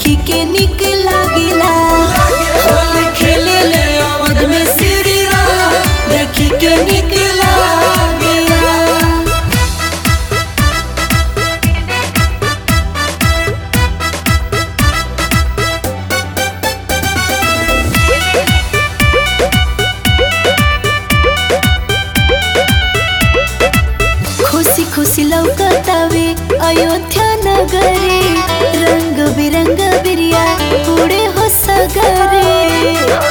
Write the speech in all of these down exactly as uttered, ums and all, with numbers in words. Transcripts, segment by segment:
देखी के निक लागिला। होली खेले ले अवध में श्री राम, देखी के निक लागिला। खुशी खुशी लौकतावे अयोध्या नगरे, रंग बिरंग बिरिया उड़े हो सगरे।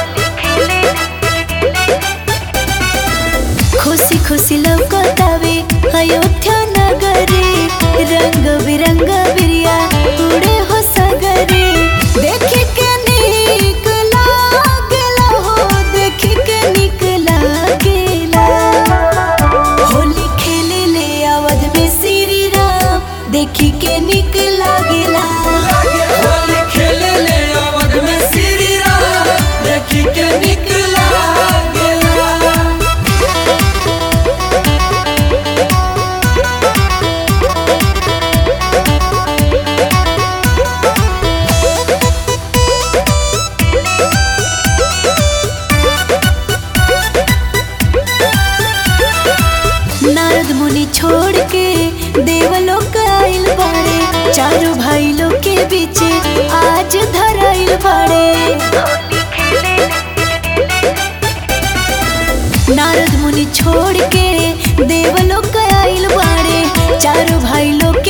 खुशी खुशी लौकतावे अयोध्या नगरे, रंग बिरंग बिरिया उड़े हो सगरे। देखी के निक लागेला हो, देखी के निक लागेला। होली खेले ले अवध में श्री राम, देखी के निक लागेला। होली खेले ले अवध में श्री राम, देखी के निक लागेला। नारद मुनि छोड़ के देवलोक आइल बाड़े, चारों भाई लोग के बीच आज धराइल बाड़े। नारद मुनि छोड़ के देवलोक आइल बाड़े, चारों भाई लोग